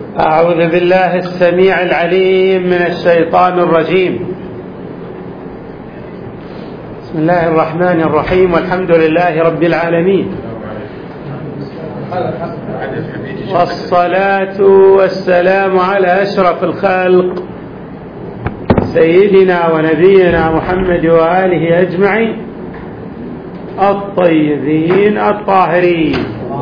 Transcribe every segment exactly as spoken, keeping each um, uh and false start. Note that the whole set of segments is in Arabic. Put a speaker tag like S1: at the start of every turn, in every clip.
S1: أعوذ بالله السميع العليم من الشيطان الرجيم. بسم الله الرحمن الرحيم، والحمد لله رب العالمين، والصلاة والسلام على أشرف الخلق سيدنا ونبينا محمد وآله أجمعين الطيبين الطاهرين.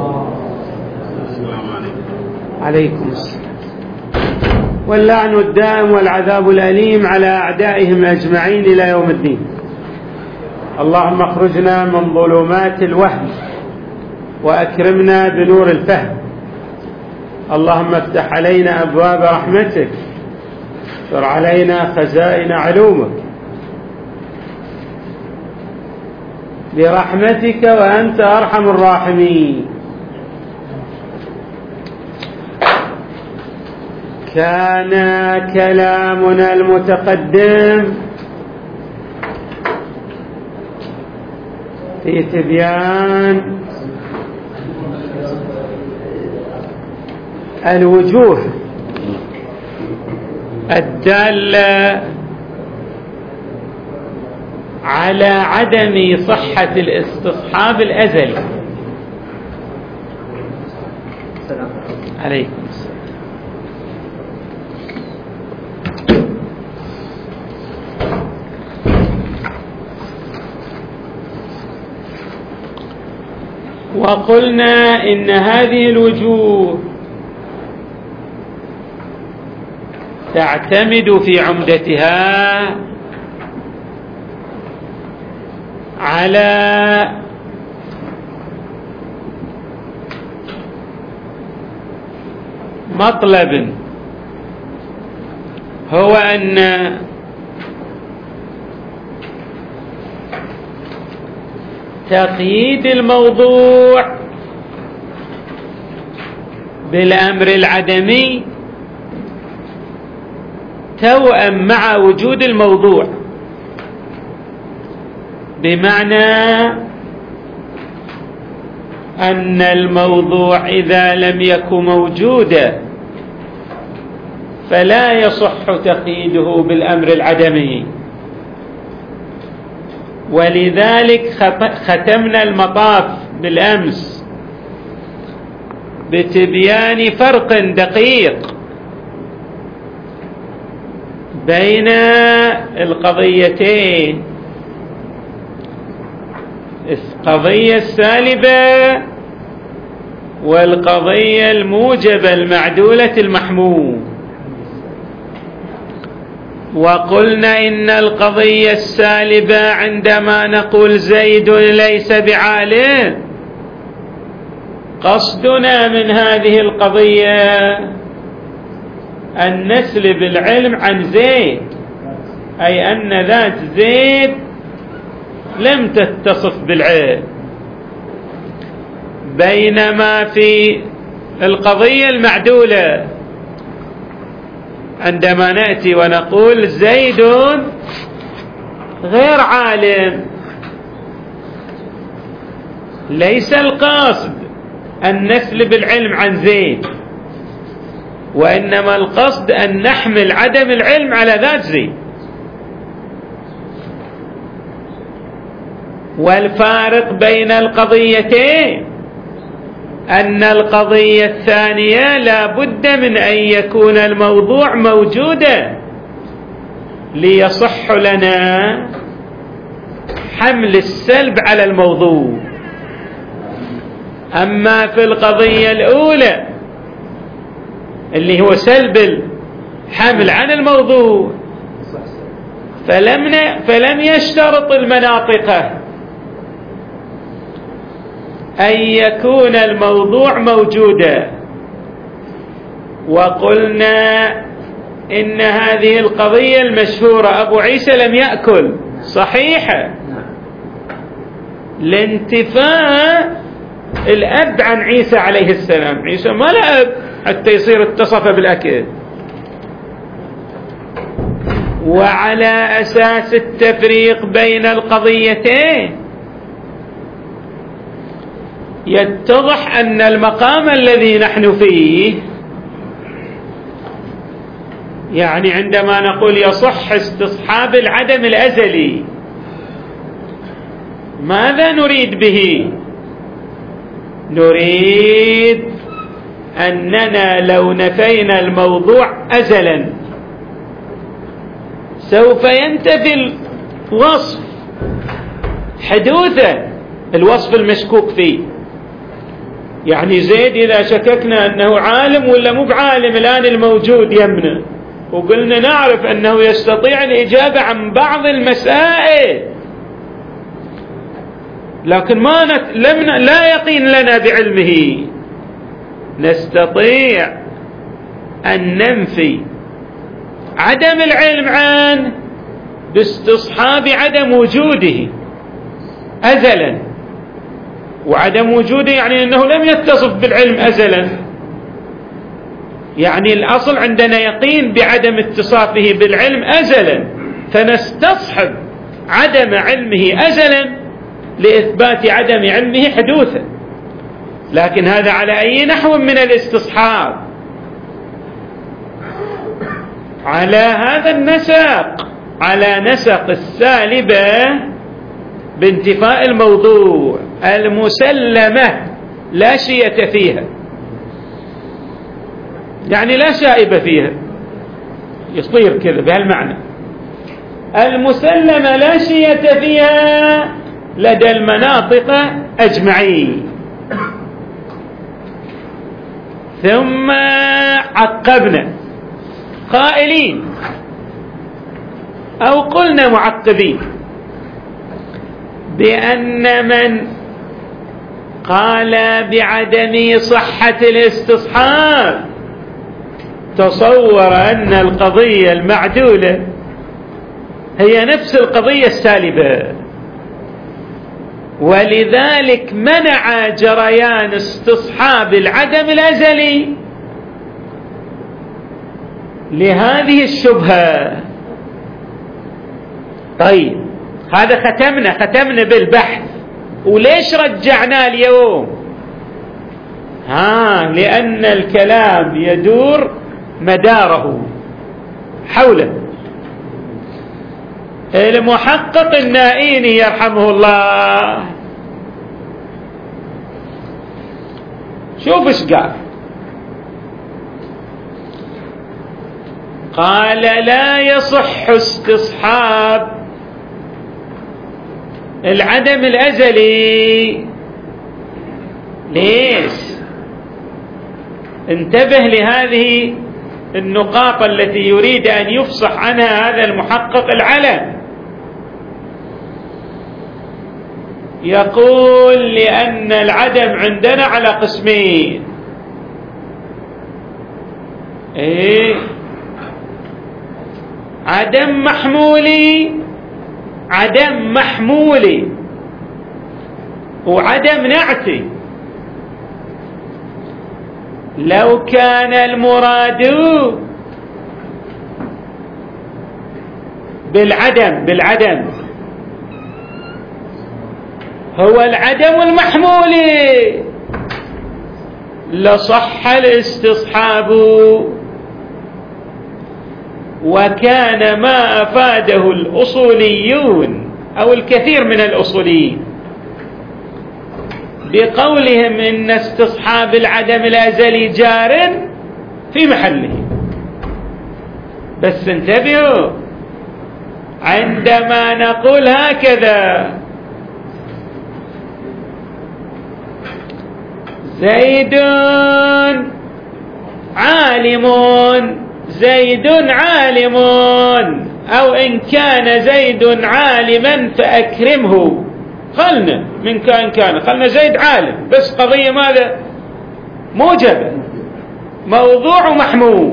S1: عليكم السلام. واللعن الدائم والعذاب الأليم على أعدائهم أجمعين إلى يوم الدين. اللهم اخرجنا من ظلمات الوهم وأكرمنا بنور الفهم. اللهم افتح علينا أبواب رحمتك، افتح علينا خزائن علومك برحمتك وأنت أرحم الراحمين. كان كلامنا المتقدم في تبيان الوجوه الدالة على عدم صحة الاستصحاب الأزلي. عليكم السلام. وقلنا إن هذه الوجوه تعتمد في عمدتها على مطلب، هو أن تقييد الموضوع بالأمر العدمي توأم مع وجود الموضوع، بمعنى أن الموضوع إذا لم يكن موجودا فلا يصح تقييده بالأمر العدمي. ولذلك ختمنا المطاف بالأمس بتبيان فرق دقيق بين القضيتين، القضية السالبة والقضية الموجبة المعدولة المحمول. وقلنا إن القضية السالبة عندما نقول زيد ليس بعالم، قصدنا من هذه القضية أن نسلب العلم عن زيد، أي أن ذات زيد لم تتصف بالعلم. بينما في القضية المعدولة عندما نأتي ونقول زيد غير عالم، ليس القصد أن نسلب العلم عن زيد، وإنما القصد أن نحمل عدم العلم على ذات زيد. والفارق بين القضيتين أن القضية الثانية لا بد من أن يكون الموضوع موجودا ليصح لنا حمل السلب على الموضوع. أما في القضية الأولى اللي هو سلب الحمل عن الموضوع فلم فلم يشترط المناطق أن يكون الموضوع موجودا. وقلنا إن هذه القضية المشهورة أبو عيسى لم يأكل صحيحة لانتفاء الأب عن عيسى عليه السلام. عيسى ما له أب حتى يصير اتصف بالأكل. وعلى أساس التفريق بين القضيتين يتضح أن المقام الذي نحن فيه يعني عندما نقول يصح استصحاب العدم الأزلي، ماذا نريد به؟ نريد أننا لو نفينا الموضوع أزلا سوف ينتفي الوصف حدوثا، الوصف المشكوك فيه. يعني زيد إذا شككنا أنه عالم ولا مو بعالم الآن الموجود يمنا، وقلنا نعرف أنه يستطيع الإجابة عن بعض المسائل، لكن ما نت... لم... لا يقين لنا بعلمه، نستطيع أن ننفي عدم العلم عنه باستصحاب عدم وجوده أزلا. وعدم وجوده يعني أنه لم يتصف بالعلم أزلا، يعني الأصل عندنا يقين بعدم اتصافه بالعلم أزلا، فنستصحب عدم علمه أزلا لإثبات عدم علمه حدوثا. لكن هذا على أي نحو من الاستصحاب؟ على هذا النسق، على نسق السالبة بانتفاء الموضوع المسلمة لا شية فيها، يعني لا شائبة فيها، يصير كذا بهالمعنى. المسلمة لا شية فيها لدى المناطق أجمعين. ثم عقبنا قائلين أو قلنا معقبين بأن من قال بعدم صحة الاستصحاب تصور أن القضية المعدولة هي نفس القضية السالبة، ولذلك منع جريان استصحاب العدم الأزلي لهذه الشبهة. طيب هذا ختمنا ختمنا بالبحث. وليش رجعنا اليوم؟ ها لأن الكلام يدور مداره حوله. المحقق النائيني يرحمه الله شوف ايش قال. قال لا يصح استصحاب العدم الأزلي. ليش؟ انتبه لهذه النقاط التي يريد أن يفصح عنها هذا المحقق العلم. يقول لأن العدم عندنا على قسمين. إيه؟ عدم محمولي، عدم محمولي وعدم نعتي. لو كان المراد بالعدم بالعدم هو العدم المحمولي لصح الاستصحاب، وكان ما أفاده الأصوليون أو الكثير من الأصوليين بقولهم إن استصحاب العدم الأزلي جار في محله. بس انتبهوا، عندما نقول هكذا زيد عالم زيد عالم، أو إن كان زيد عالما فأكرمه، خلنا من كان كان خلنا زيد عالم، بس قضية ماذا؟ موجبة، موضوع محمول.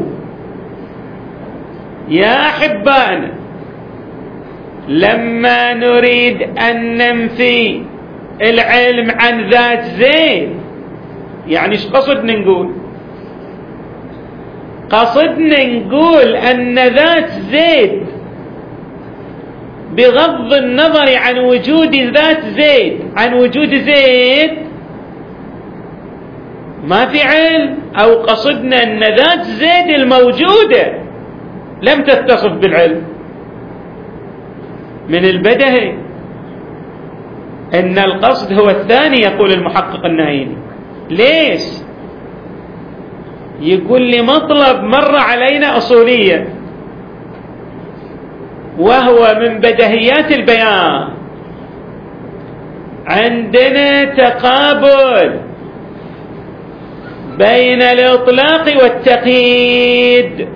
S1: يا أحبائنا لما نريد أن ننفي العلم عن ذات زيد، يعني ايش قصدنا نقول؟ قصدنا نقول أن ذات زيد بغض النظر عن وجود ذات زيد عن وجود زيد ما في علم، أو قصدنا أن ذات زيد الموجودة لم تتصف بالعلم. من البديهي أن القصد هو الثاني، يقول المحقق النايني. ليش؟ يقول لي مطلب مر علينا أصوليا، وهو من بديهيات البيان. عندنا تقابل بين الإطلاق والتقييد.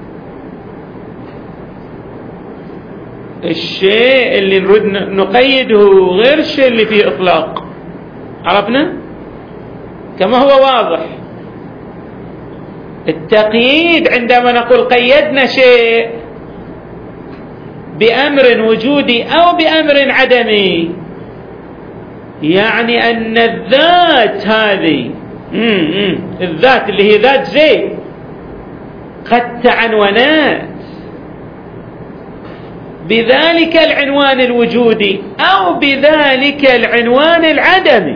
S1: الشيء اللي نريد نقيده غير الشيء اللي فيه إطلاق، عرفنا؟ كما هو واضح. التقييد عندما نقول قيدنا شيء بأمر وجودي أو بأمر عدمي، يعني أن الذات هذه الذات اللي هي ذات زيد قد تعنونت بذلك العنوان الوجودي أو بذلك العنوان العدمي.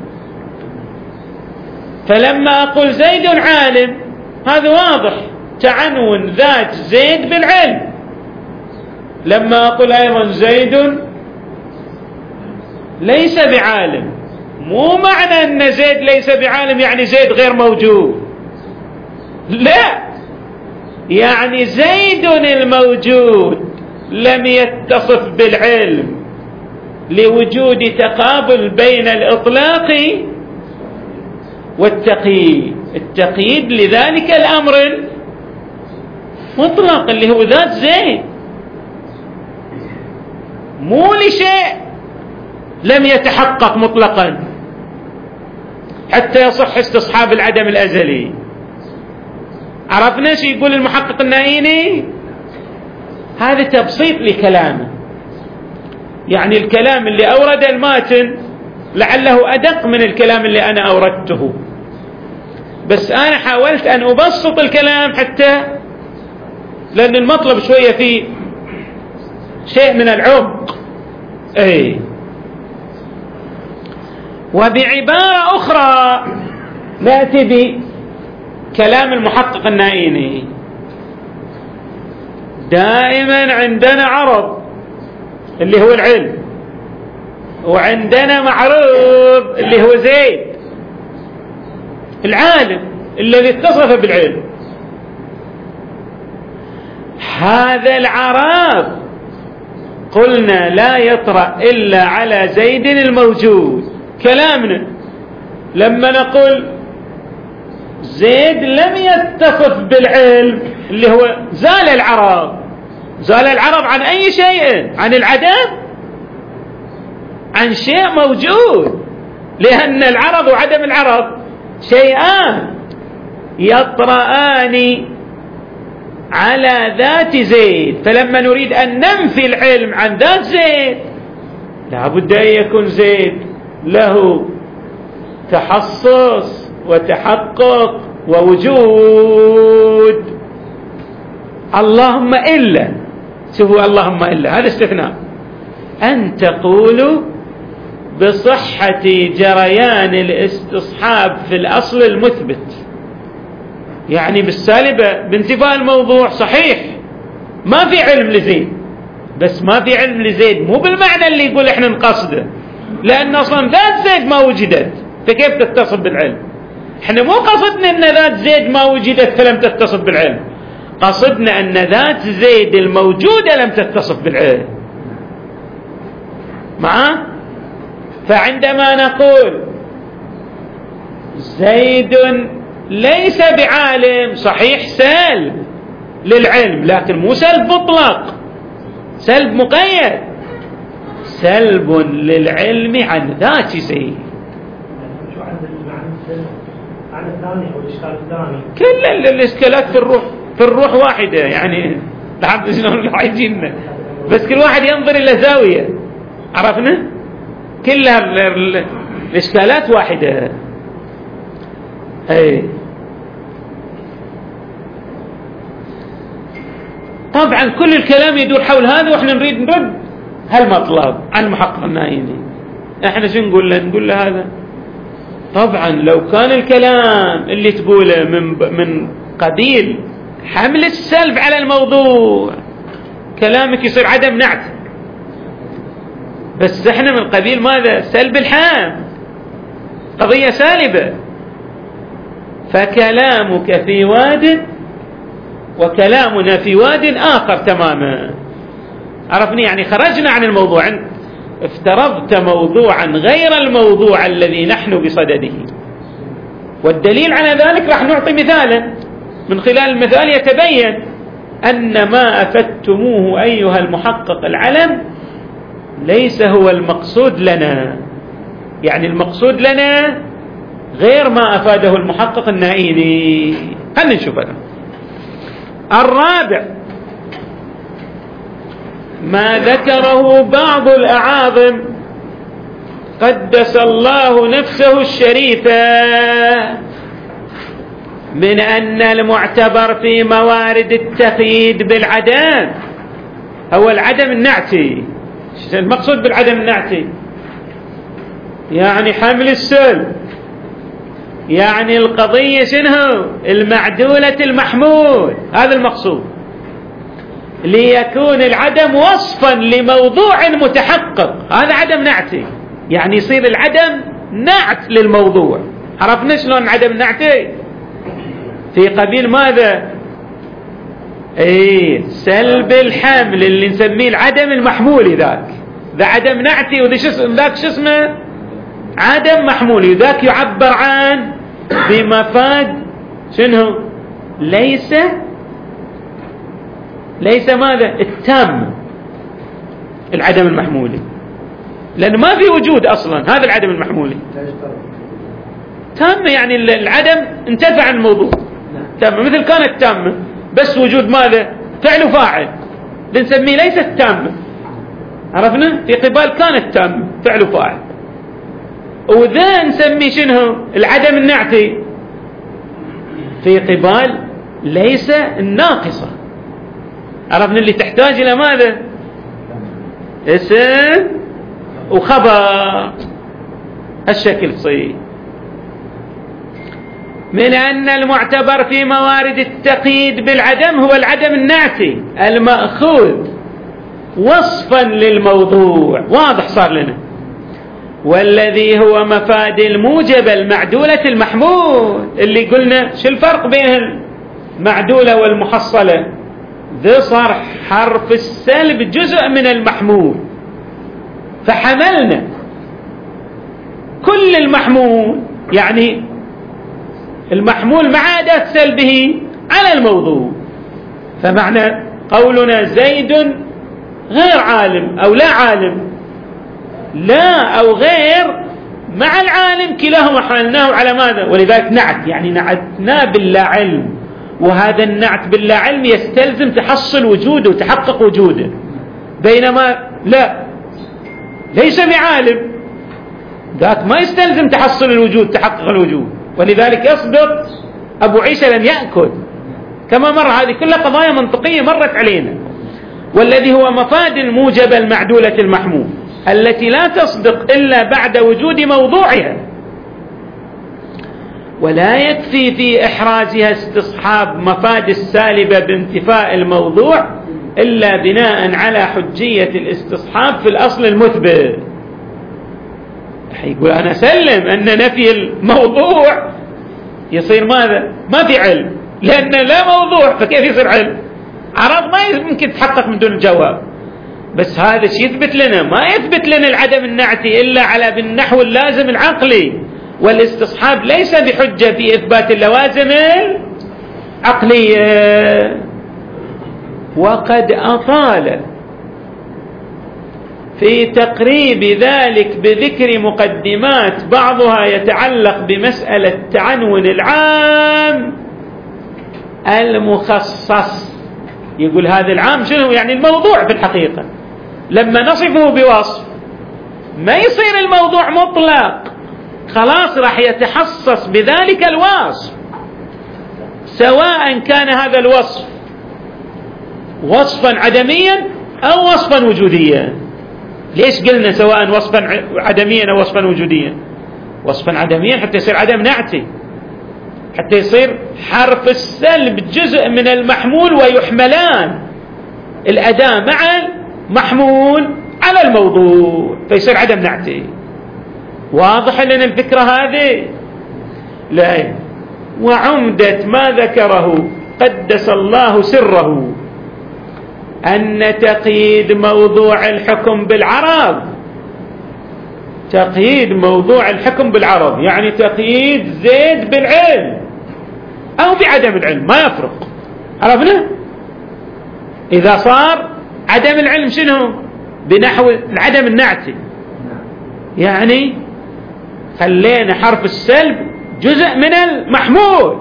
S1: فلما أقول زيد عالم، هذا واضح، تعنون ذات زيد بالعلم. لما أقول أيضا زيد ليس بعالم، مو معنى أن زيد ليس بعالم يعني زيد غير موجود، لا، يعني زيد الموجود لم يتصف بالعلم لوجود تقابل بين الإطلاق والتقييد. التقييد لذلك الأمر المطلق اللي هو ذات زيد، مو لشيء لم يتحقق مطلقا حتى يصح استصحاب العدم الأزلي. عرفنا شو يقول المحقق النايني؟ هذا تبسيط لكلامه، يعني الكلام اللي أورد الماتن لعله أدق من الكلام اللي أنا أوردته، بس أنا حاولت أن أبسط الكلام حتى لأن المطلب شوية فيه شيء من العمق. أي وبعبارة أخرى نأتي بكلام المحقق النايني. دائما عندنا عرض اللي هو العلم، وعندنا معروض اللي هو زيد العالم الذي اتصف بالعلم. هذا العرض قلنا لا يطرأ إلا على زيد الموجود. كلامنا لما نقول زيد لم يتصف بالعلم اللي هو زال العرض. زال العرض عن أي شيء؟ عن العدم، عن شيء موجود، لأن العرض وعدم العرض شيئان يطرآن على ذات زيد. فلما نريد أن ننفي العلم عن ذات زيد لا بد أن يكون زيد له تحصص وتحقق ووجود. اللهم إلا، شوفوا اللهم إلا هذا استثناء، أن تقولوا بصحة جريان الاستصحاب في الأصل المثبت، يعني بالسالبة بانتفاء الموضوع. صحيح ما في علم لزيد، بس ما في علم لزيد مو بالمعنى اللي يقول احنا نقصده، لأن أصلا ذات زيد ما وجدت، فكيف تتصف بالعلم؟ احنا مو قصدنا أن ذات زيد ما وجدت فلم تتصف بالعلم، قصدنا أن ذات زيد الموجودة لم تتصف بالعلم. معه؟ فعندما نقول زيد ليس بعالم، صحيح سلب للعلم، لكن مو سلب مطلق، سلب مقيد، سلب للعلم عن ذات زيد.
S2: شو عن عن الثاني او الاشكال الثاني؟
S1: كل الاشكالات في الروح في الروح واحده، يعني لحد شلون عايزين، بس كل واحد ينظر الى زاويه. عرفنا؟ كلها الاشكالات واحده. اي طبعا كل الكلام يدور حول هذا، واحنا نريد نرد هالمطلب عن محقق النايني. احنا شو نقول له؟ نقول له هذا طبعا لو كان الكلام اللي تقوله من من قبيل حمل السلب على الموضوع، كلامك يصير عدم نعت. بس احنا من قبيل ماذا؟ سلب الحام، قضية سالبة. فكلامك في واد وكلامنا في واد آخر تماما. عرفني؟ يعني خرجنا عن الموضوع، افترضت موضوعا غير الموضوع الذي نحن بصدده. والدليل على ذلك راح نعطي مثالا، من خلال المثال يتبين أن ما أفدتموه أيها المحقق العلم ليس هو المقصود لنا. يعني المقصود لنا غير ما أفاده المحقق النائلي. هل نشوف هذا. الرابع ما ذكره بعض الأعاظم قدس الله نفسه الشريفة من أن المعتبر في موارد التقييد بالعدم هو العدم النعتي. المقصود بالعدم النعتي يعني حمل السلب، يعني القضية شنو؟ المعدولة المحمول، هذا المقصود. ليكون العدم وصفا لموضوع متحقق، هذا عدم نعتي، يعني يصير العدم نعت للموضوع. عرفنا شلون عدم نعتي؟ في قبيل ماذا؟ ايه سلب الحمل اللي نسميه العدم المحمولي، ذاك ذا عدم نعتي، وذاك شو اسمه؟ عدم محمولي. ذاك يعبر عن بمفاد شنو؟ ليس ليس ماذا؟ التام، العدم المحمولي، لأنه ما في وجود أصلا. هذا العدم المحمولي تام، يعني العدم انتفع عن الموضوع تامة، مثل كانت تامة بس وجود ماذا؟ فعل وفاعل، بنسميه ليست تامة. عرفنا؟ في قبال كانت تامة فعل وفاعل. وذا نسميه شنو؟ العدم النعتي في قبال ليس الناقصة. عرفنا؟ اللي تحتاج إلى ماذا؟ اسم وخبر، هالشكل تصير. من أن المعتبر في موارد التقييد بالعدم هو العدم النعتي المأخوذ وصفا للموضوع، واضح صار لنا، والذي هو مفاد الموجب المعدولة المحمول. اللي قلنا شو الفرق بين المعدولة والمحصلة؟ ذي صار حرف السلب جزء من المحمول، فحملنا كل المحمول، يعني المحمول مع أداة سلبه على الموضوع. فمعنى قولنا زيد غير عالم أو لا عالم، لا أو غير مع العالم كلاهما حملناه على ماذا؟ ولذلك نعت، يعني نعتنا باللا علم، وهذا النعت باللا علم يستلزم تحصل وجوده وتحقق وجوده، بينما لا ليس بعالم ذاك ما يستلزم تحصل الوجود تحقق الوجود. ولذلك يصدق أبو عيسى لم يأكل، كما مر. هذه كلها قضايا منطقية مرت علينا. والذي هو مفاد الموجب المعدولة المحمول التي لا تصدق إلا بعد وجود موضوعها، ولا يكفي في إحرازها استصحاب مفاد السالبة بانتفاء الموضوع إلا بناء على حجية الاستصحاب في الأصل المثبت. يقول أنا سلم أن نفي الموضوع يصير ماذا؟ ما في علم، لأن لا موضوع فكيف يصير علم؟ عرض ما يمكن تحقق من دون الجواب. بس هذا الشيء يثبت لنا، ما يثبت لنا العدم النعتي إلا على بالنحو اللازم العقلي، والاستصحاب ليس بحجة في إثبات اللوازم العقلية. وقد أطال في تقريب ذلك بذكر مقدمات بعضها يتعلق بمسألة تعنون العام المخصص. يقول هذا العام شنو؟ يعني الموضوع في الحقيقة لما نصفه بوصف ما يصير الموضوع مطلق، خلاص راح يتحصص بذلك الوصف، سواء كان هذا الوصف وصفا عدميا أو وصفا وجوديا. ليش قلنا سواء وصفا عدميا أو وصفا وجوديا؟ وصفا عدميا حتى يصير عدم نعتي، حتى يصير حرف السلب جزء من المحمول ويحملان الأداة مع المحمول على الموضوع فيصير عدم نعتي. واضح لنا الفكرة هذه؟ لا. وعمدة ما ذكره قدس الله سره أن تقييد موضوع الحكم بالعرض، تقييد موضوع الحكم بالعرض يعني تقييد زيد بالعلم أو بعدم العلم ما يفرق. عرفنا؟ إذا صار عدم العلم شنو؟ بنحو العدم النعتي، يعني خلينا حرف السلب جزء من المحمول،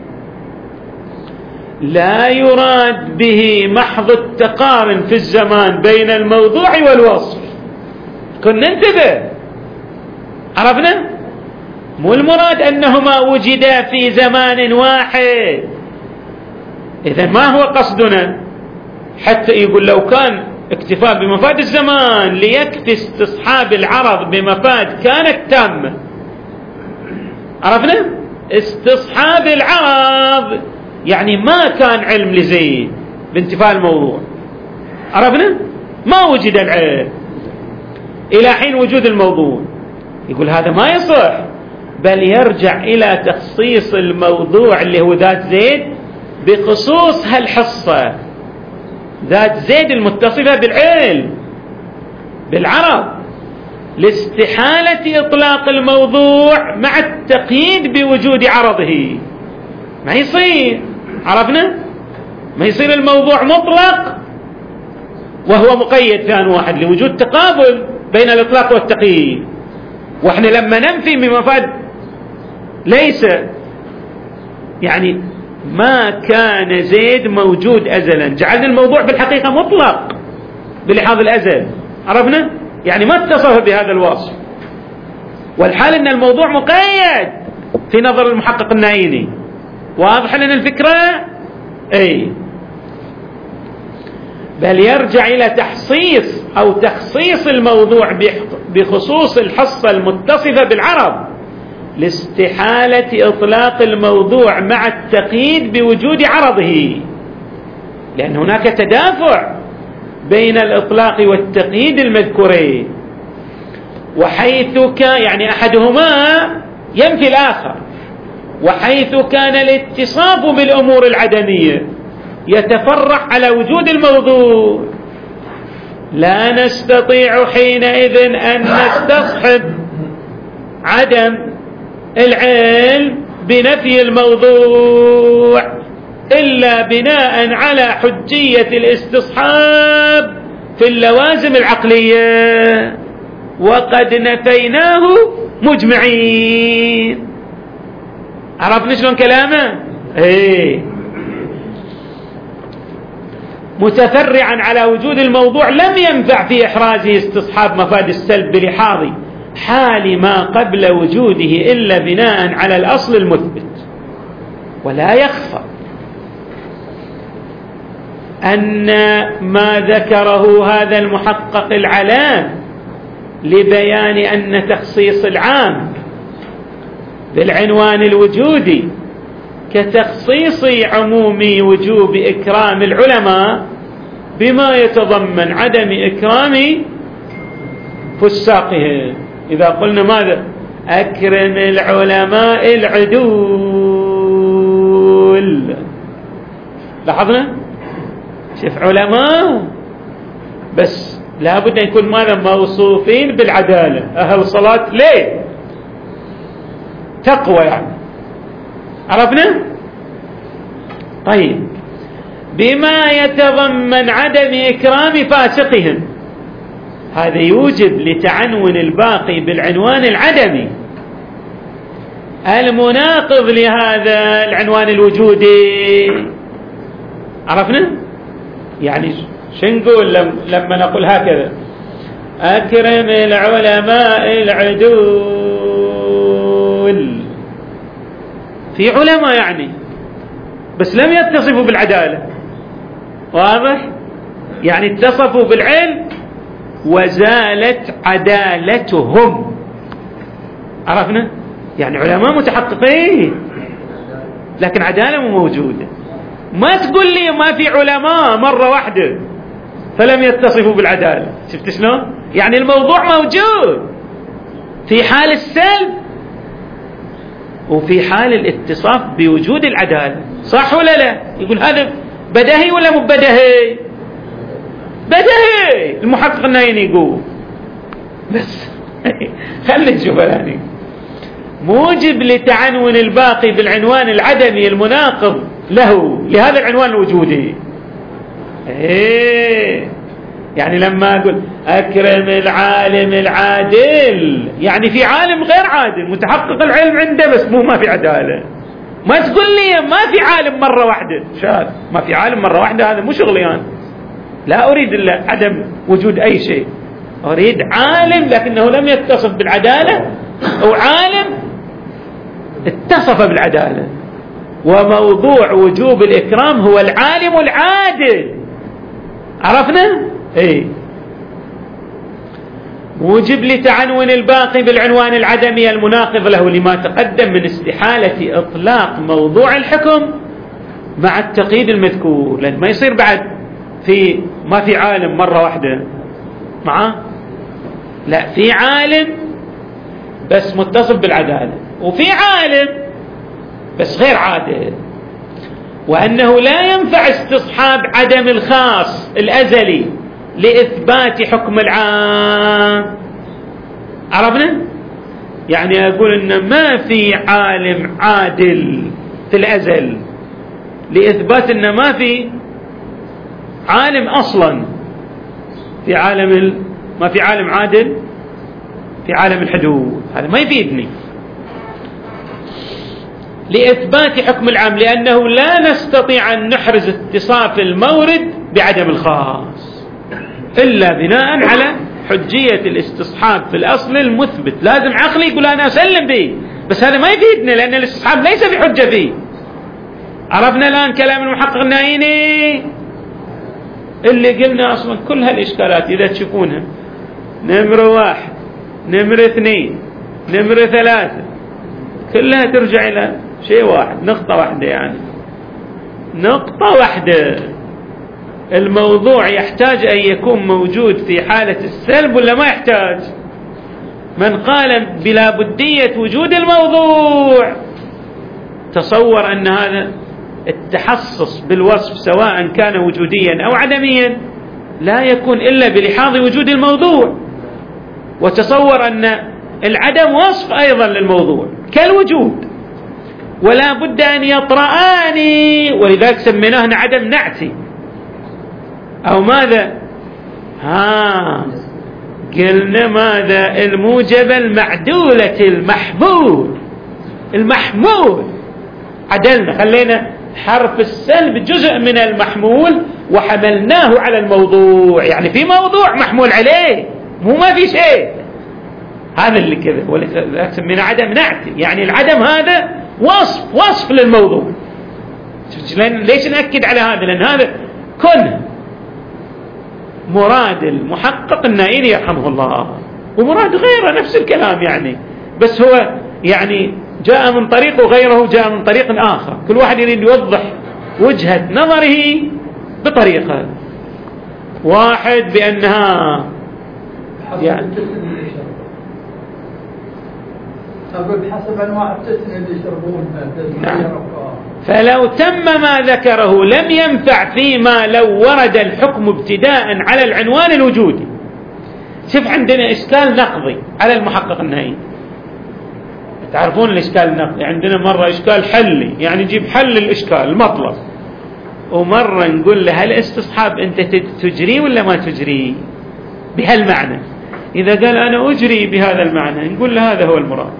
S1: لا يراد به محض التقارن في الزمان بين الموضوع والوصف. كنا ننتبه. عرفنا؟ مو المراد أنهما وجدا في زمان واحد. إذن ما هو قصدنا؟ حتى يقول لو كان اكتفاء بمفاد الزمان ليكفي استصحاب العرض بمفاد كانت تامة. عرفنا؟ استصحاب العرض يعني ما كان علم لزيد بانتفاء الموضوع. عرفنا؟ ما وجد العلم إلى حين وجود الموضوع. يقول هذا ما يصح، بل يرجع إلى تخصيص الموضوع اللي هو ذات زيد بخصوص هالحصة، ذات زيد المتصفة بالعلم بالعرض، لاستحالة إطلاق الموضوع مع التقييد بوجود عرضه. ما يصير. عرفنا؟ ما يصير الموضوع مطلق وهو مقيد في آن واحد لوجود تقابل بين الإطلاق والتقييد. وإحنا لما ننفي بمفاد ليس يعني ما كان زيد موجود أزلا، جعلنا الموضوع بالحقيقة مطلق بلحاظ الأزل. عرفنا؟ يعني ما اتصف بهذا الوصف، والحال أن الموضوع مقيد في نظر المحقق النايني. واضح لنا الفكرة؟ أي. بل يرجع إلى تحصيص أو تخصيص الموضوع بخصوص الحصة المتصفة بالعرض لاستحالة إطلاق الموضوع مع التقييد بوجود عرضه، لأن هناك تدافع بين الإطلاق والتقييد المذكورين، وحيث كان يعني أحدهما ينفي الآخر، وحيث كان الاتصاف بالأمور العدمية يتفرع على وجود الموضوع، لا نستطيع حينئذ أن نستصحب عدم العلم بنفي الموضوع إلا بناء على حجية الاستصحاب في اللوازم العقلية، وقد نفيناه مجمعين. عرفنا شلون كلامه؟ ايه. متفرعا على وجود الموضوع لم ينفع في إحرازه استصحاب مفاد السلب بلحاظ حال ما قبل وجوده إلا بناء على الأصل المثبت. ولا يخفى أن ما ذكره هذا المحقق العلام لبيان أن تخصيص العام بالعنوان الوجودي كتخصيص عموم وجوب إكرام العلماء بما يتضمن عدم إكرام فساقهم. إذا قلنا ماذا؟ أكرم العلماء العدول. لاحظنا؟ شوف علماء بس لابد أن يكون ماذا؟ موصوفين بالعدالة، أهل صلاة ليه؟ تقوى يعني. عرفنا؟ طيب، بما يتضمن عدم إكرام فاسقهم، هذا يوجب لتعنون الباقي بالعنوان العدمي المناقض لهذا العنوان الوجودي. عرفنا؟ يعني شو نقول لما نقول هكذا؟ أكرم العلماء العدول، في علماء يعني بس لم يتصفوا بالعدالة. واضح؟ يعني اتصفوا بالعلم وزالت عدالتهم. عرفنا؟ يعني علماء متحققين لكن عدالة مو موجودة. ما تقول لي ما في علماء مرة واحدة فلم يتصفوا بالعدالة. شفت شلون؟ يعني الموضوع موجود في حال السلب وفي حال الاتصاف بوجود العدالة، صح ولا لا؟ يقول هذا بدهي ولا مو بدهي؟ بدهي. المحقق النايني يقول بس خلي نشوف الآن. موجب لتعنون الباقي بالعنوان العدمي المناقض له لهذا العنوان الوجودي. ايه يعني لما اقول اكرم العالم العادل، يعني في عالم غير عادل متحقق العلم عنده بس مو ما في عدالة. ما تقول لي ما في عالم مرة واحدة، شاذ ما في عالم مرة واحدة، هذا مو شغلي أنا. لا أريد إلا عدم وجود أي شيء، أريد عالم لكنه لم يتصف بالعدالة أو عالم اتصف بالعدالة. وموضوع وجوب الإكرام هو العالم العادل. عرفنا؟ إيه. موجب لتعنون الباقي بالعنوان العدمي المناقض له لما تقدم من استحالة إطلاق موضوع الحكم مع التقييد المذكور، لأن ما يصير بعد في ما في عالم مرة واحدة معه، لا في عالم بس متصف بالعدالة وفي عالم بس غير عادل، وأنه لا ينفع استصحاب عدم الخاص الأزلي لإثبات حكم العام. عرفنا؟ يعني أقول إن ما في عالم عادل في الأزل لإثبات إن ما في عالم أصلا في عالم ال... ما في عالم عادل في عالم الحدود، هذا ما يفيدني. لإثبات حكم العام لأنه لا نستطيع أن نحرز اتصاف المورد بعدم الخاص إلا بناء على حجية الاستصحاب في الأصل المثبت. لازم عقلي يقول أنا أسلم به، بس هذا ما يفيدنا لأن الاستصحاب ليس بحجة فيه. عرفنا الآن كلام المحقق النايني اللي قلنا أصلا كل هالإشكالات إذا تشوفونها نمرة واحد نمرة اثنين نمرة ثلاثة كلها ترجع إلى شيء واحد، نقطة واحدة، يعني نقطة واحدة. الموضوع يحتاج أن يكون موجود في حالة السلب ولا ما يحتاج؟ من قال بلا بدية وجود الموضوع تصور أن هذا التحصص بالوصف سواء كان وجوديا أو عدميا لا يكون إلا بلحاظ وجود الموضوع، وتصور أن العدم وصف أيضا للموضوع كالوجود، ولا بد أن يطرآن، ولذلك سميناه عدم نعتي أو ماذا؟ ها قلنا ماذا؟ الموجب المعدولة المحمول. المحمول عدلنا، خلينا حرف السلب جزء من المحمول وحملناه على الموضوع، يعني في موضوع محمول عليه مو ما في شيء. هذا اللي كذا، ولذلك سمينا عدم نعتي، يعني العدم هذا وصف وصف للموضوع. ليش نأكد على هذا؟ لأن هذا كن مراد المحقق النايني يرحمه الله ومراد غيره نفس الكلام، يعني بس هو يعني جاء من طريق وغيره جاء من طريق آخر، كل واحد يريد يوضح وجهة نظره بطريقة. واحد بأنها يعني
S3: بحسب أنواع التسنية اللي يشربونها.
S1: فلو تم ما ذكره لم ينفع فيما لو ورد الحكم ابتداء على العنوان الوجودي. شوف عندنا إشكال نقضي على المحقق النهائي، تعرفون الإشكال النقضي عندنا مرة إشكال حلي، يعني نجيب حل الإشكال المطلب، ومرة نقول له هل استصحاب أنت تجري ولا ما تجري بهالمعنى؟ إذا قال أنا أجري بهذا المعنى نقول له هذا هو المراد،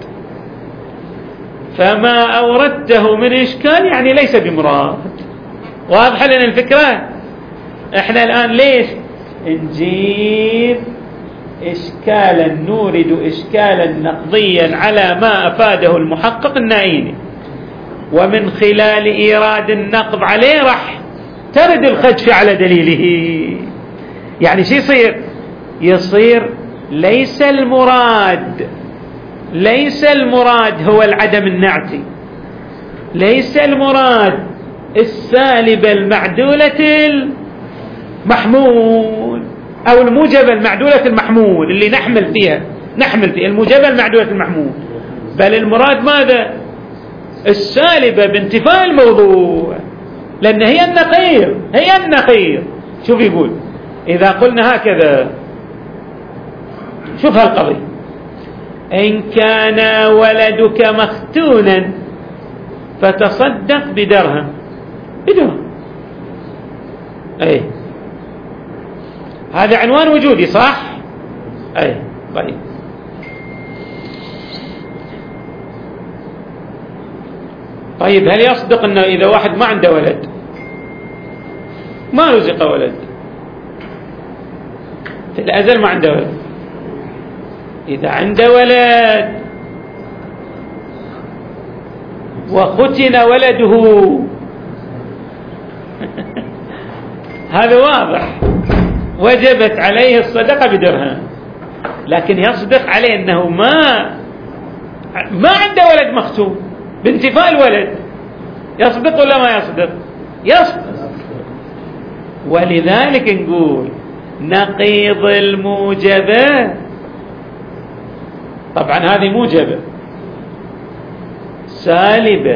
S1: فما أوردته من إشكال يعني ليس بمراد. واضح لنا الفكرة؟ إحنا الآن ليش نجيب إشكالا نورد إشكالا نقضيا على ما أفاده المحقق النايني، ومن خلال إيراد النقض عليه راح ترد الخدش على دليله. يعني شو يصير؟ يصير ليس المراد ليس المراد هو العدم النعتي، ليس المراد السالبة المعدولة المحمول أو الموجبة المعدولة المحمول اللي نحمل فيها نحمل فيها الموجبة المعدولة المحمول، بل المراد ماذا؟ السالبة بانتفاء الموضوع، لأن هي النقيض هي النقيض. شوف يقول إذا قلنا هكذا، شوف هالقضية: إن كان ولدك مختونا فتصدق بدرهم. بدرهم أي هذا عنوان وجودي صح؟ أي طيب. طيب هل يصدق أنه إذا واحد ما عنده ولد ما رزق ولد في الأزل ما عنده ولد، إذا عنده ولد وختن ولده هذا واضح وجبت عليه الصدقة بدرهم، لكن يصدق عليه أنه ما ما عنده ولد مختون بانتفاء الولد، يصدق ولا ما يصدق؟ يصدق. ولذلك نقول نقيض الموجبة، طبعا هذه موجبة سالبة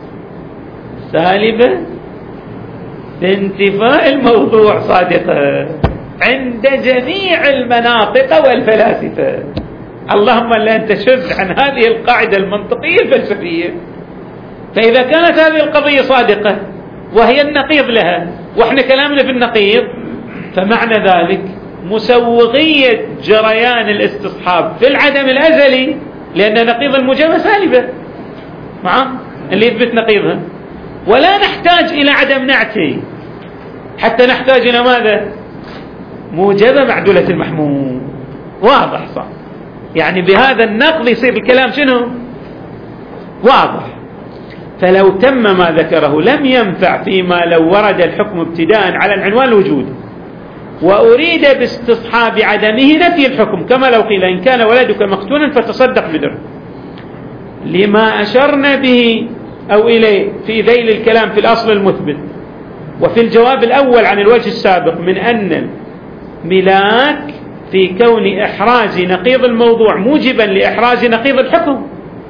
S1: سالبة بانتفاء الموضوع صادقة عند جميع المناطق والفلاسفة. اللهم لا أنت شذ عن هذه القاعدة المنطقية الفلسفية. فإذا كانت هذه القضية صادقة وهي النقيض لها وإحنا كلامنا في النقيض، فمعنى ذلك مسوغية جريان الاستصحاب في العدم الأزلي، لأن نقيض الموجبة سالبة معه اللي يثبت نقيضها، ولا نحتاج إلى عدم نعتي حتى نحتاج إلى ماذا؟ موجبة معدولة المحمول. واضح صح؟ يعني بهذا النقض يصير الكلام شنو؟ واضح. فلو تم ما ذكره لم ينفع فيما لو ورد الحكم ابتداء على العنوان الوجودي وأريد باستصحاب عدمه نفي الحكم، كما لو قيل إن كان ولدك مختونا فتصدق بدرهم، لما أشرنا به أو إليه في ذيل الكلام في الأصل المثبت وفي الجواب الأول عن الوجه السابق من أن الملاك في كون إحراز نقيض الموضوع موجبا لإحراز نقيض الحكم.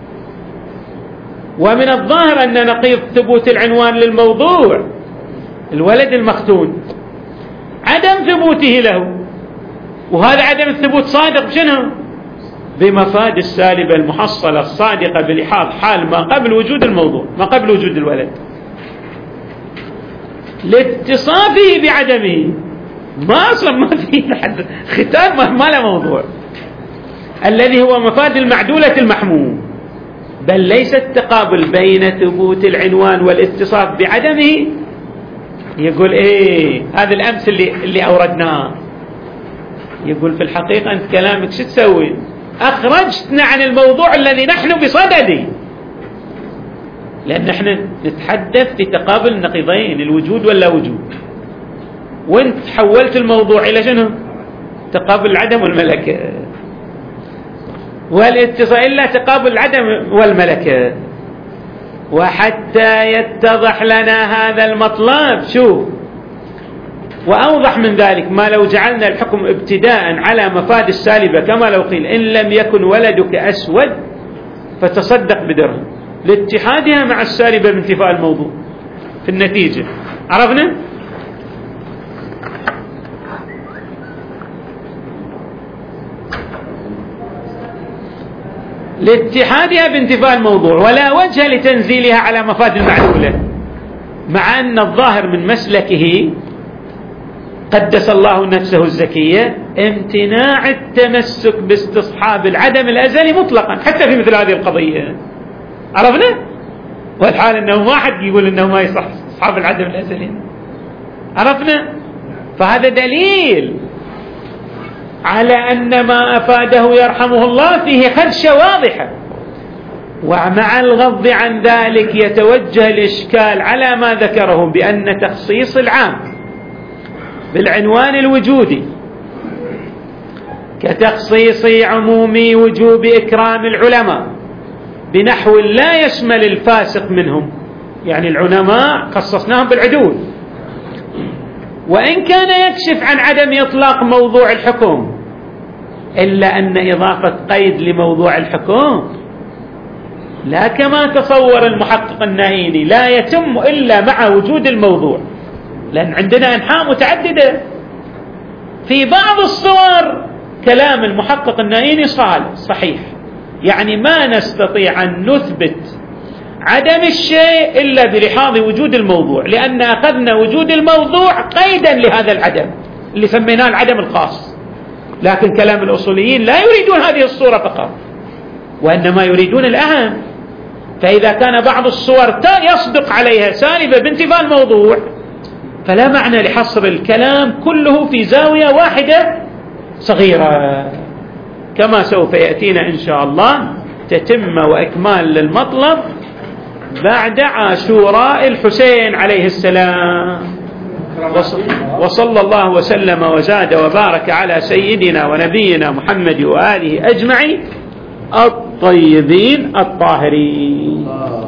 S1: ومن الظاهر أن نقيض ثبوت العنوان للموضوع الولد المختون عدم ثبوته له، وهذا عدم الثبوت صادق بشنو؟ بمفاد السالبة المحصلة الصادقة بلحاظ حال ما قبل وجود الموضوع، ما قبل وجود الولد، لاتصافه بعدمه. ما أصلا ما في ختان ما له موضوع الذي هو مفاد المعدولة المحمول، بل ليس التقابل بين ثبوت العنوان والاتصاف بعدمه. يقول ايه هذا الأمس اللي, اللي أوردناه، يقول في الحقيقة أنت كلامك شو تسوي؟ أخرجتنا عن الموضوع الذي نحن بصدده، لأن نحن نتحدث في تقابل النقيضين الوجود ولا وجود، وانت حولت الموضوع إلى شنو؟ تقابل العدم والملكة، والاتصال إلا تقابل العدم والملكة. وحتى يتضح لنا هذا المطلب شوف، وأوضح من ذلك ما لو جعلنا الحكم ابتداء على مفاد السالبة، كما لو قيل إن لم يكن ولدك أسود فتصدق بدرهم، لاتحادها مع السالبة بانتفاء الموضوع في النتيجة. عرفنا؟ لاتحادها بانتفاء الموضوع، ولا وجه لتنزيلها على مفاد المعلولة، مع أن الظاهر من مسلكه قدس الله نفسه الزكية امتناع التمسك باستصحاب العدم الأزلي مطلقا حتى في مثل هذه القضية. عرفنا؟ والحال أنه ما حد يقول أنه ما يصح استصحاب العدم الأزلي. عرفنا؟ فهذا دليل على أن ما أفاده يرحمه الله فيه خدشة واضحة. ومع الغض عن ذلك يتوجه الإشكال على ما ذكره بأن تخصيص العام بالعنوان الوجودي كتخصيص عموم وجوب إكرام العلماء بنحو لا يشمل الفاسق منهم يعني العلماء خصصناهم بالعدول. وإن كان يكشف عن عدم إطلاق موضوع الحكم، إلا أن إضافة قيد لموضوع الحكم لا كما تصور المحقق النائيني لا يتم إلا مع وجود الموضوع، لأن عندنا أنحاء متعددة. في بعض الصور كلام المحقق النائيني صالح صحيح، يعني ما نستطيع أن نثبت عدم الشيء إلا بلحاظ وجود الموضوع، لأن أخذنا وجود الموضوع قيدا لهذا العدم اللي سميناه العدم الخاص. لكن كلام الأصوليين لا يريدون هذه الصورة فقط، وإنما يريدون الأهم. فإذا كان بعض الصور يصدق عليها سالبة بانتفاء الموضوع، فلا معنى لحصر الكلام كله في زاوية واحدة صغيرة، كما سوف يأتينا إن شاء الله تتمة وإكمال للمطلب بعد عاشوراء الحسين عليه السلام. وصلى الله وسلم وزاد وبارك على سيدنا ونبينا محمد وآله أجمعين الطيبين الطاهرين.